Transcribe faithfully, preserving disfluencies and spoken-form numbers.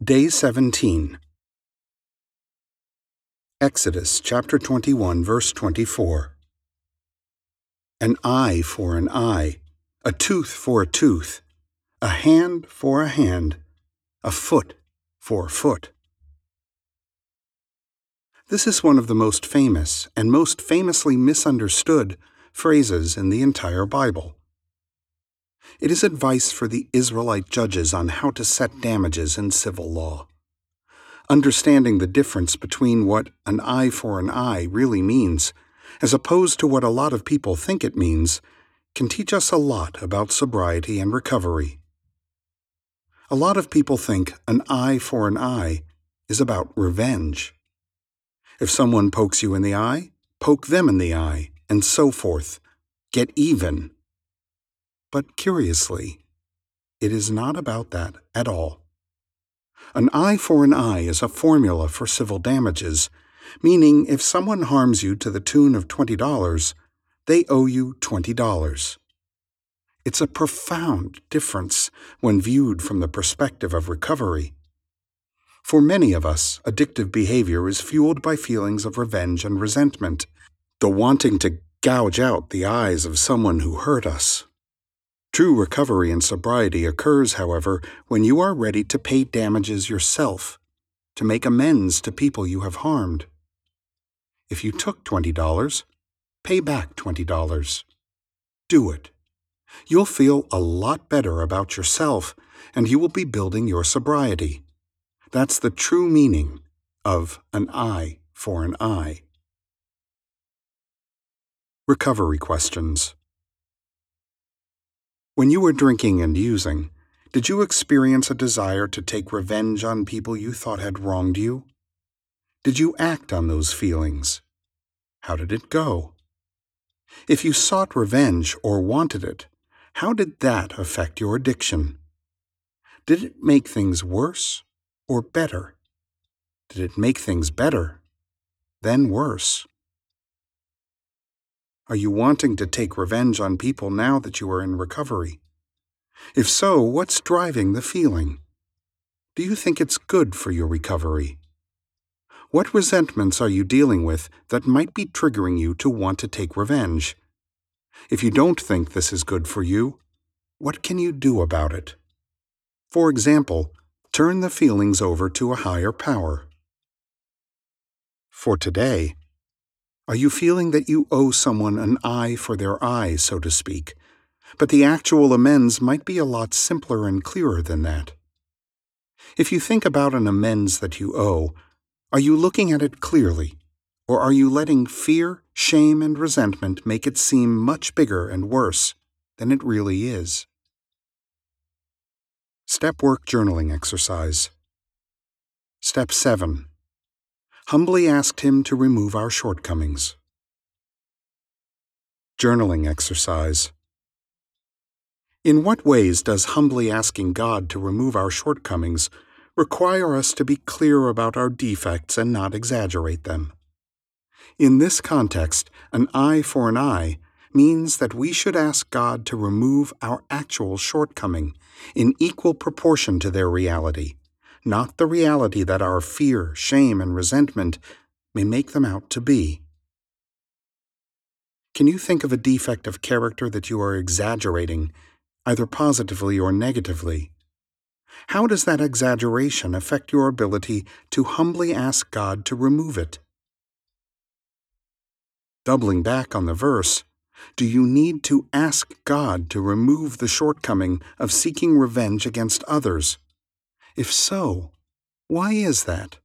Day seventeen. Exodus chapter twenty-one, verse twenty-four. An eye for an eye, a tooth for a tooth, a hand for a hand, a foot for a foot. This is one of the most famous and most famously misunderstood phrases in the entire Bible. It is advice for the Israelite judges on how to set damages in civil law. Understanding the difference between what an eye for an eye really means, as opposed to what a lot of people think it means, can teach us a lot about sobriety and recovery. A lot of people think an eye for an eye is about revenge. If someone pokes you in the eye, poke them in the eye, and so forth. Get even. But curiously, it is not about that at all. An eye for an eye is a formula for civil damages, meaning if someone harms you to the tune of twenty dollars, they owe you twenty dollars. It's a profound difference when viewed from the perspective of recovery. For many of us, addictive behavior is fueled by feelings of revenge and resentment, the wanting to gouge out the eyes of someone who hurt us. True recovery and sobriety occurs, however, when you are ready to pay damages yourself, to make amends to people you have harmed. If you took twenty dollars, pay back twenty dollars. Do it. You'll feel a lot better about yourself, and you will be building your sobriety. That's the true meaning of an eye for an eye. Recovery questions. When you were drinking and using, did you experience a desire to take revenge on people you thought had wronged you? Did you act on those feelings? How did it go? If you sought revenge or wanted it, how did that affect your addiction? Did it make things worse or better? Did it make things better, then worse? Are you wanting to take revenge on people now that you are in recovery? If so, what's driving the feeling? Do you think it's good for your recovery? What resentments are you dealing with that might be triggering you to want to take revenge? If you don't think this is good for you, what can you do about it? For example, turn the feelings over to a higher power. For today, are you feeling that you owe someone an eye for their eye, so to speak, but the actual amends might be a lot simpler and clearer than that? If you think about an amends that you owe, are you looking at it clearly, or are you letting fear, shame, and resentment make it seem much bigger and worse than it really is? Step Work Journaling Exercise. Step seven. Humbly asked Him to remove our shortcomings. Journaling Exercise. In what ways does humbly asking God to remove our shortcomings require us to be clear about our defects and not exaggerate them? In this context, an eye for an eye means that we should ask God to remove our actual shortcoming in equal proportion to their reality, not the reality that our fear, shame, and resentment may make them out to be. Can you think of a defect of character that you are exaggerating, either positively or negatively? How does that exaggeration affect your ability to humbly ask God to remove it? Doubling back on the verse, do you need to ask God to remove the shortcoming of seeking revenge against others? If so, why is that?